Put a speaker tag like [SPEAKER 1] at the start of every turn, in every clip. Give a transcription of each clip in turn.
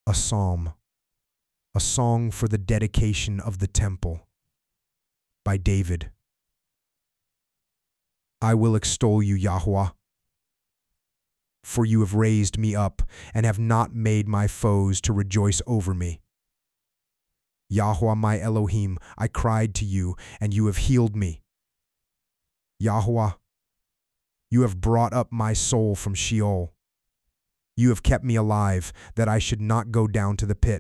[SPEAKER 1] A psalm, a song for the dedication of the temple, by David. I will extol you, Yahweh, for you have raised me up and have not made my foes to rejoice over me. Yahweh, my Elohim, I cried to you, and you have healed me. Yahweh, you have brought up my soul from Sheol. You have kept me alive, that I should not go down to the pit.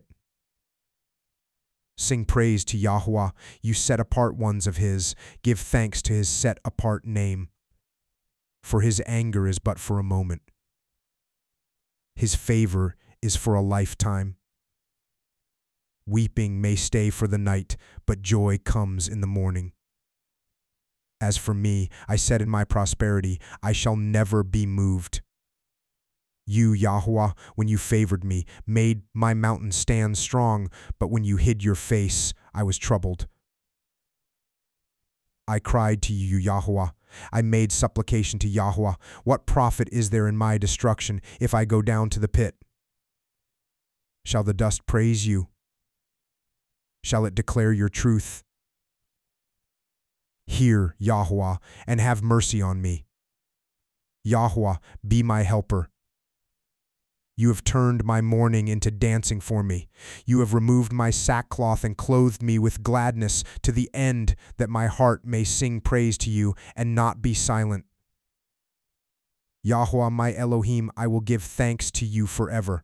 [SPEAKER 1] Sing praise to Yahweh, you set-apart ones of his. Give thanks to his set-apart name. For his anger is but for a moment. His favor is for a lifetime. Weeping may stay for the night, but joy comes in the morning. As for me, I said in my prosperity, I shall never be moved. You, Yahweh, when you favored me, made my mountain stand strong, but when you hid your face, I was troubled. I cried to you, Yahweh. I made supplication to Yahweh. What profit is there in my destruction if I go down to the pit? Shall the dust praise you? Shall it declare your truth? Hear, Yahweh, and have mercy on me. Yahweh, be my helper. You have turned my mourning into dancing for me. You have removed my sackcloth and clothed me with gladness, to the end that my heart may sing praise to you and not be silent. Yahweh, my Elohim, I will give thanks to you forever.